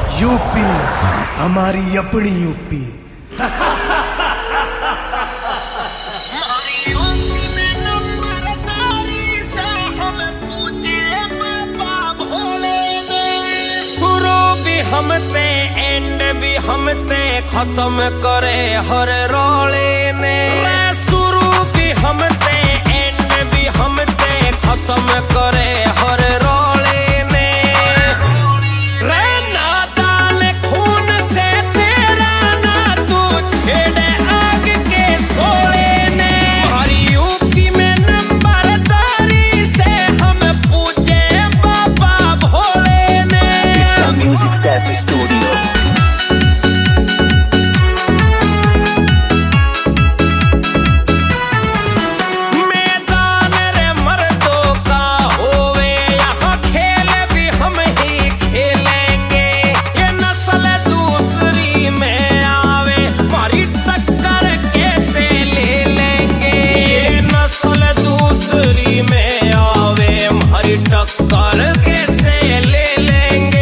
UP हमारी अपनी UP. हमते एंड भी हमते खत्म करे हर रोले ने। शुरू भी हमते एंड भी हमते खत्म करे हर रोले ने। रहना दाल खून से तेरा ना तू छेड़े आग के सोले ने। हमारी यूपी में नंबरदारी से हम पूछे बाबा भोले ने। Music Safi Studio। मैदान रे मर्दों का होवे यहाँ खेल भी हम ही खेलेंगे। ये नस्ल दूसरी में आवे हमारी टक्कर कैसे ले लेंगे। ये नस्ल दूसरी में आवे हमारी टक्कर कैसे ले लेंगे।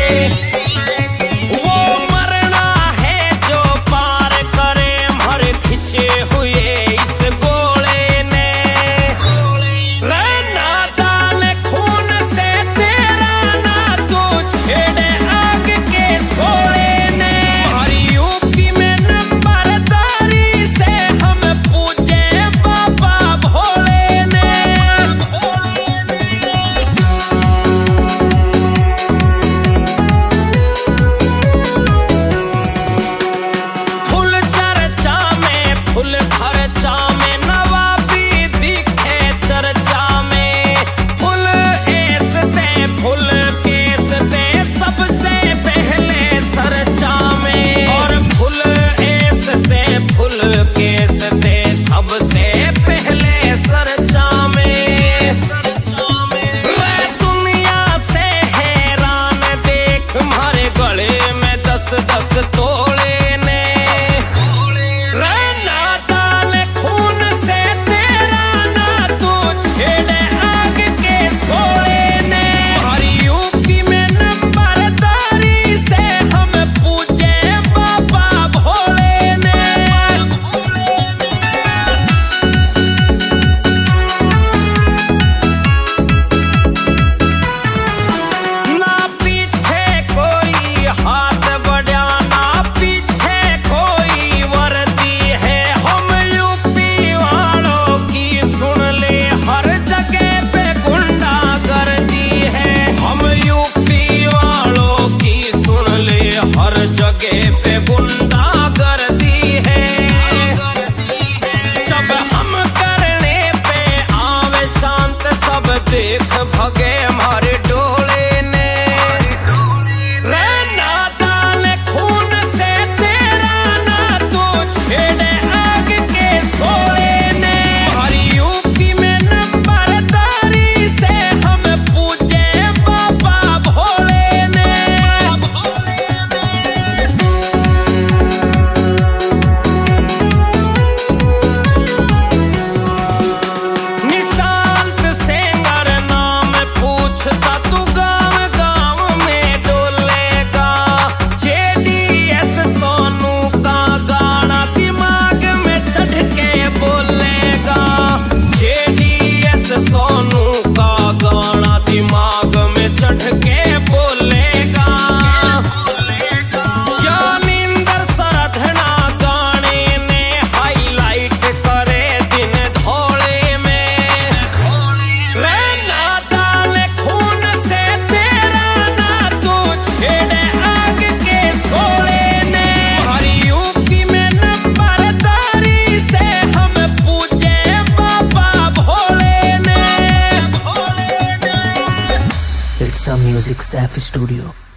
दस तोले ने। रहना दाल खून से तेरा ना तू छेड़े आग के सोले ने। हमारी यूपी में नंबरदारी से हम पूछे बाबा भोले ने। ना पीछे कोई हाथ जगह पे गुंडा कर दी है। जब हम करने पे आवे शांत सब देख भगे हमारे डोले ने। रहना दाल खून से तेरा ना तू छेड़े आग के सोले ने। हमारी यूपी में नंबरदारी से हम पूछे बाबा भोले ने। दिमाग में चढ़ के बोलेगा। ज्ञानेंद्र सरधना गाने ने हाईलाइट करे दिन धोले में। रहना दाल खून से तेरा ना तू छेड़े आग के सोले ने। हमारी यूपी में नंबरदारी से हम पूछे बाबा भोले ने। It's a Music Safi Studio।